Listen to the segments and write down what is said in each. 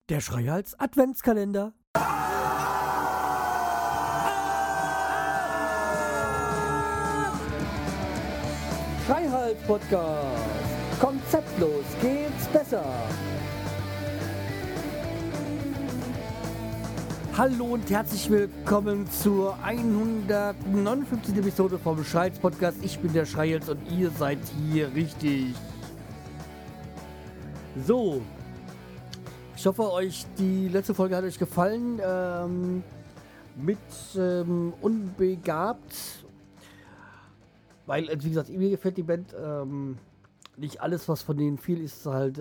Der Schreihals Adventskalender. Schreihals Podcast. Konzeptlos geht's besser. Hallo und herzlich willkommen zur 159. Episode vom Schreihals Podcast. Ich bin der Schreihals und ihr seid hier richtig. So. Ich hoffe, die letzte Folge hat euch gefallen. Mit Unbegabt. Weil, wie gesagt, mir gefällt die Band. Nicht alles, was von denen viel ist, halt,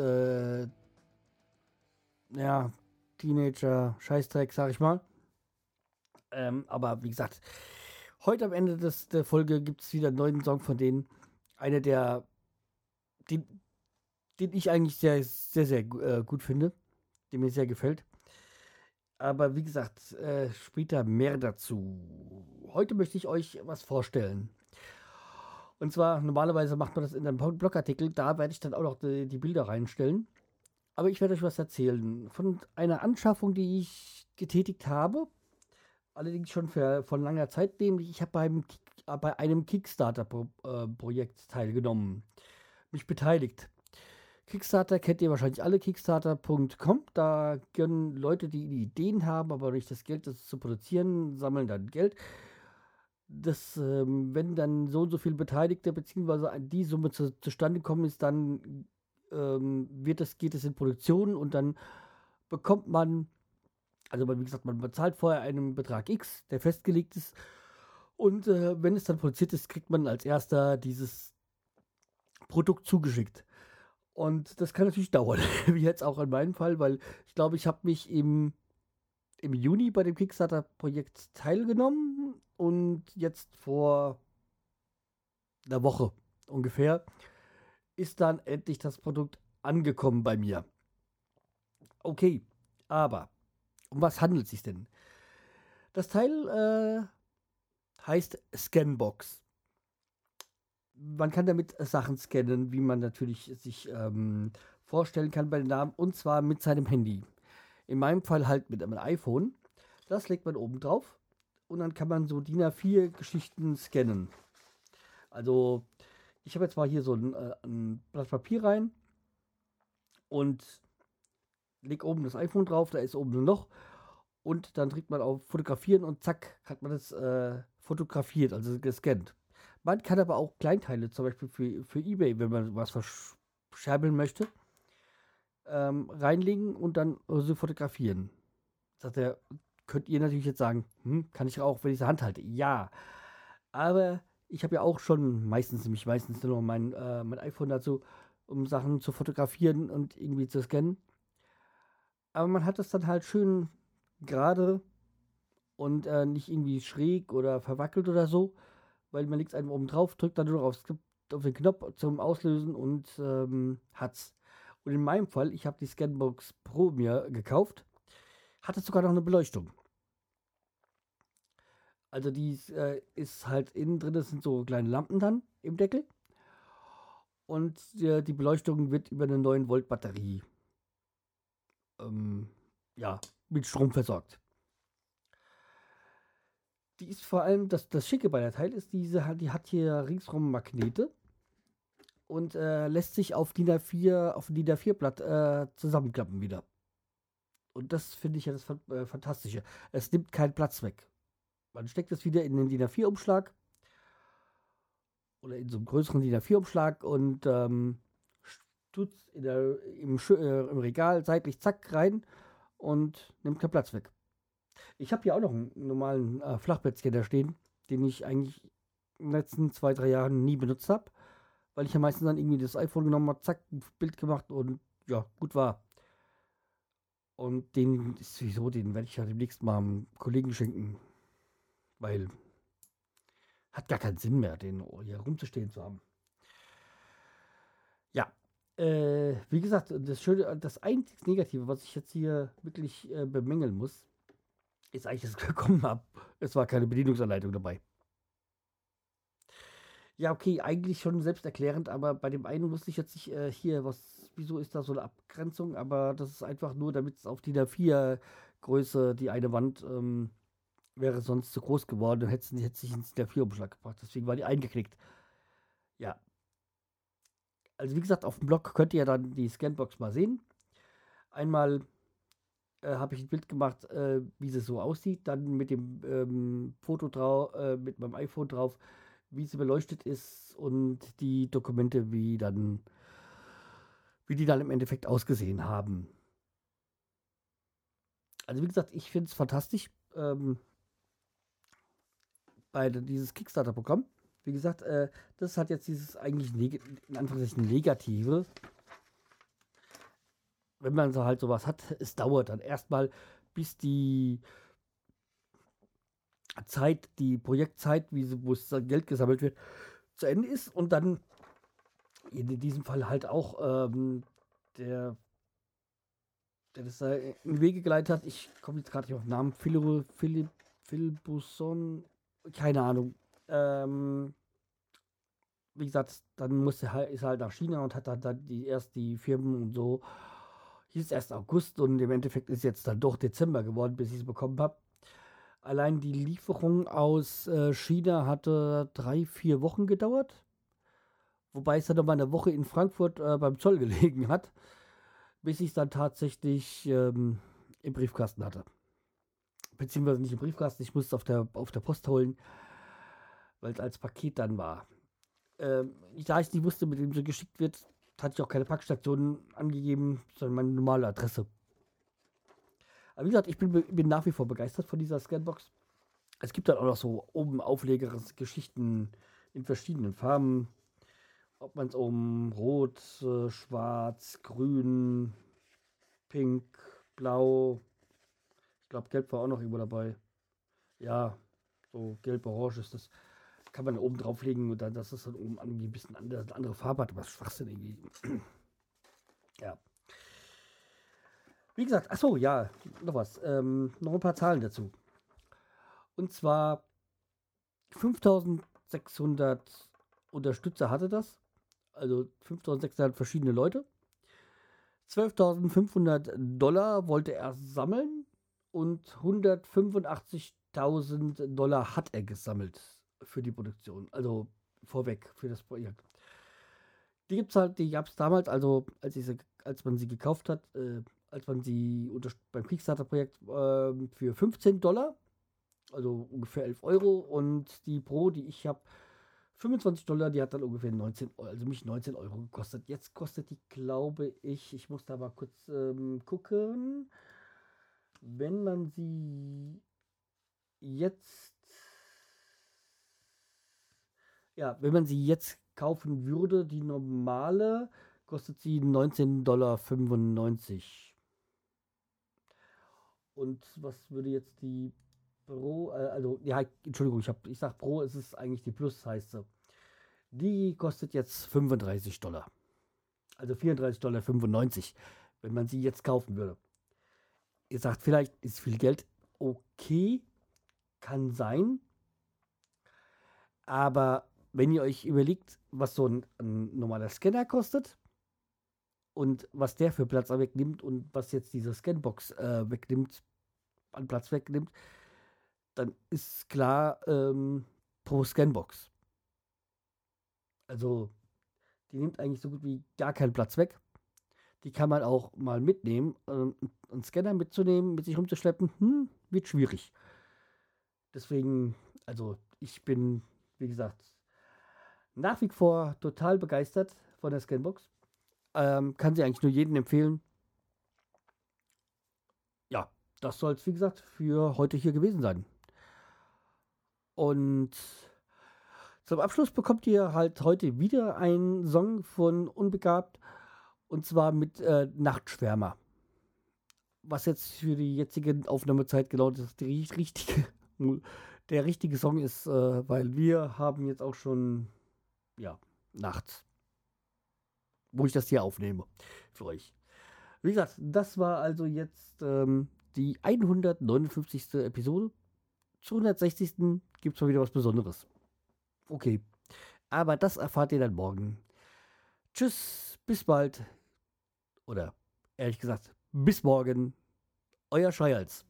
Teenager, Scheißdreck, sag ich mal. Aber wie gesagt, heute am Ende der Folge gibt es wieder einen neuen Song von denen. Einer den ich eigentlich sehr, sehr, sehr gut finde. Der mir sehr gefällt. Aber wie gesagt, später mehr dazu. Heute möchte ich euch was vorstellen. Und zwar, normalerweise macht man das in einem Blogartikel. Da werde ich dann auch noch die Bilder reinstellen. Aber ich werde euch was erzählen. Von einer Anschaffung, die ich getätigt habe. Allerdings schon von langer Zeit. Nämlich, ich habe bei einem Kickstarter-Projekt teilgenommen. Mich beteiligt. Kickstarter kennt ihr wahrscheinlich alle, kickstarter.com. Da können Leute, die Ideen haben, aber nicht das Geld, das zu produzieren, sammeln dann Geld. Wenn dann so und so viele Beteiligte bzw. die Summe zustande kommen ist, dann geht es in Produktion und dann bekommt man, wie gesagt, man bezahlt vorher einen Betrag X, der festgelegt ist. Und wenn es dann produziert ist, kriegt man als erster dieses Produkt zugeschickt. Und das kann natürlich dauern, wie jetzt auch in meinem Fall, weil ich glaube, ich habe mich im Juni bei dem Kickstarter-Projekt teilgenommen und jetzt vor einer Woche ungefähr ist dann endlich das Produkt angekommen bei mir. Okay, aber um was handelt es sich denn? Das Teil heißt Scanbox. Man kann damit Sachen scannen, wie man natürlich sich vorstellen kann bei den Namen, und zwar mit seinem Handy. In meinem Fall halt mit einem iPhone. Das legt man oben drauf und dann kann man so DIN A4 Geschichten scannen. Also ich habe jetzt mal hier so ein Blatt Papier rein und lege oben das iPhone drauf, da ist oben ein Loch und dann drückt man auf Fotografieren und zack, hat man das fotografiert, also gescannt. Man kann aber auch Kleinteile, zum Beispiel für eBay, wenn man was verscherbeln möchte, reinlegen und dann so fotografieren. Könnt ihr natürlich jetzt sagen, kann ich auch, wenn ich die Hand halte. Ja, aber ich habe ja auch schon meistens nur mein iPhone dazu, um Sachen zu fotografieren und irgendwie zu scannen. Aber man hat das dann halt schön gerade und nicht irgendwie schräg oder verwackelt oder so. Weil man legt es einfach oben drauf, drückt dann nur auf den Knopf zum Auslösen und hat's. Und in meinem Fall, ich habe die Scanbox Pro mir gekauft, hat es sogar noch eine Beleuchtung. Also die ist halt innen drin, das sind so kleine Lampen dann im Deckel. Und die Beleuchtung wird über eine 9 Volt Batterie mit Strom versorgt. Die ist vor allem, das Schicke bei der Teil ist, die hat hier ringsrum Magnete und lässt sich auf DIN A4 Blatt zusammenklappen wieder. Und das finde ich ja das Fantastische. Es nimmt keinen Platz weg. Man steckt es wieder in den DIN A4 Umschlag oder in so einem größeren DIN A4 Umschlag und tut es im Regal seitlich zack rein und nimmt keinen Platz weg. Ich habe hier auch noch einen normalen Flachbettscanner stehen, den ich eigentlich in den letzten 2-3 Jahren nie benutzt habe, weil ich ja meistens dann irgendwie das iPhone genommen habe, zack, ein Bild gemacht und ja, gut war. Und den werde ich ja demnächst mal einem Kollegen schenken, weil hat gar keinen Sinn mehr, den hier rumzustehen zu haben. Ja, wie gesagt, das einzig Negative, was ich jetzt hier wirklich bemängeln muss, ist eigentlich, dass ich bekommen habe. Es war keine Bedienungsanleitung dabei. Ja, okay, eigentlich schon selbsterklärend, aber bei dem einen wusste ich jetzt nicht hier, wieso ist da so eine Abgrenzung, aber das ist einfach nur, damit es auf DIN A4 Größe, die eine Wand wäre sonst zu groß geworden und hätte sich ins DIN A4-Umschlag gebracht. Deswegen war die eingeknickt. Ja, also wie gesagt, auf dem Blog könnt ihr dann die Scanbox mal sehen. Einmal habe ich ein Bild gemacht, wie sie so aussieht, dann mit dem Foto drauf, mit meinem iPhone drauf, wie sie beleuchtet ist und die Dokumente, wie die dann im Endeffekt ausgesehen haben. Also wie gesagt, ich finde es fantastisch bei dieses Kickstarter-Programm. Wie gesagt, das hat jetzt dieses eigentlich in Anführungszeichen Negative. Wenn man so halt sowas hat, es dauert dann erstmal, bis die Zeit, die Projektzeit, wo es Geld gesammelt wird, zu Ende ist und dann in diesem Fall halt auch der das da in die Wege geleitet hat. Ich komme jetzt gerade nicht auf den Namen. Philibusson, keine Ahnung. Wie gesagt, dann ist er halt nach China und hat dann erst die Firmen und so. Hieß erst August und im Endeffekt ist jetzt dann doch Dezember geworden, bis ich es bekommen habe. Allein die Lieferung aus China hatte 3, 4 Wochen gedauert. Wobei es dann nochmal eine Woche in Frankfurt beim Zoll gelegen hat, bis ich es dann tatsächlich im Briefkasten hatte. Beziehungsweise nicht im Briefkasten, ich musste es auf der Post holen, weil es als Paket dann war. Da ich nicht wusste, mit dem so geschickt wird, hatte ich auch keine Packstation angegeben, sondern meine normale Adresse. Aber wie gesagt, ich bin nach wie vor begeistert von dieser Scanbox. Es gibt dann auch noch so oben auflegere Geschichten in verschiedenen Farben. Ob man es oben rot, schwarz, grün, pink, blau. Ich glaube, gelb war auch noch irgendwo dabei. Ja, so gelb-orange ist das. Kann man oben drauflegen und dann, dass es dann oben irgendwie ein bisschen eine andere Farbe hat. Was Schwachsinn irgendwie. Ja. Wie gesagt, achso, ja, noch was. Noch ein paar Zahlen dazu. Und zwar 5600 Unterstützer hatte das. Also 5600 verschiedene Leute. $12.500 wollte er sammeln und $185.000 hat er gesammelt für die Produktion. Also vorweg für das Projekt. Die gab es damals, also als man sie gekauft hat, als man sie beim Kickstarter-Projekt für $15, also ungefähr 11 Euro. Und die Pro, die ich habe, $25, die hat dann ungefähr 19 Euro, also mich 19 Euro gekostet. Jetzt kostet die, glaube ich muss da mal kurz gucken, wenn man sie jetzt, wenn man sie jetzt kaufen würde, die normale, kostet sie $19,95. Und was würde jetzt die Pro, Entschuldigung, ich sag Pro, es ist eigentlich die Plus, heißt sie. Die kostet jetzt $35. Also $34,95, wenn man sie jetzt kaufen würde. Ihr sagt, vielleicht ist viel Geld. Okay, kann sein. Aber wenn ihr euch überlegt, was so ein normaler Scanner kostet und was der für Platz wegnimmt und was jetzt diese Scanbox an Platz wegnimmt, dann ist klar pro Scanbox. Also die nimmt eigentlich so gut wie gar keinen Platz weg. Die kann man auch mal mitnehmen. Einen Scanner mitzunehmen, mit sich rumzuschleppen, wird schwierig. Deswegen, also ich bin, wie gesagt, nach wie vor total begeistert von der Scanbox. Kann sie eigentlich nur jedem empfehlen. Ja, das soll es, wie gesagt, für heute hier gewesen sein. Und zum Abschluss bekommt ihr halt heute wieder einen Song von Unbegabt. Und zwar mit Nachtschwärmer. Was jetzt für die jetzige Aufnahmezeit genau der richtige Song ist, weil wir haben jetzt auch schon, nachts, wo ich das hier aufnehme für euch. Wie gesagt, das war also jetzt die 159. Episode. Zur 160. gibt es mal wieder was Besonderes. Okay, aber das erfahrt ihr dann morgen. Tschüss, bis bald. Oder ehrlich gesagt, bis morgen. Euer Scheuerz.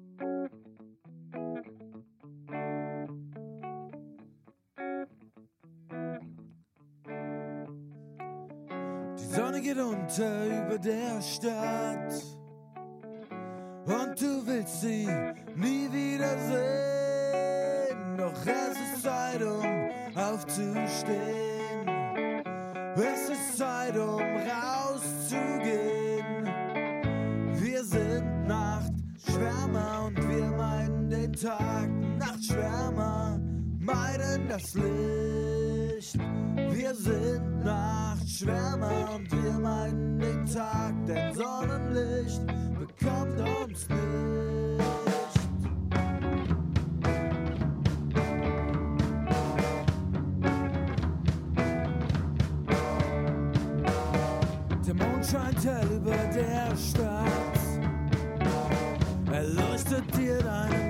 Die Sonne geht unter über der Stadt und du willst sie nie wiedersehen. Doch es ist Zeit, aufzustehen. Es ist Zeit, rauszugehen. Wir sind Nachtschwärmer und wir meiden den Tag. Nachtschwärmer meiden das Licht. Wir sind Nachtschwärmer und wir meiden den Tag, denn Sonnenlicht bekommt uns nicht. Der Mond scheint hell über der Stadt, er leuchtet dir deine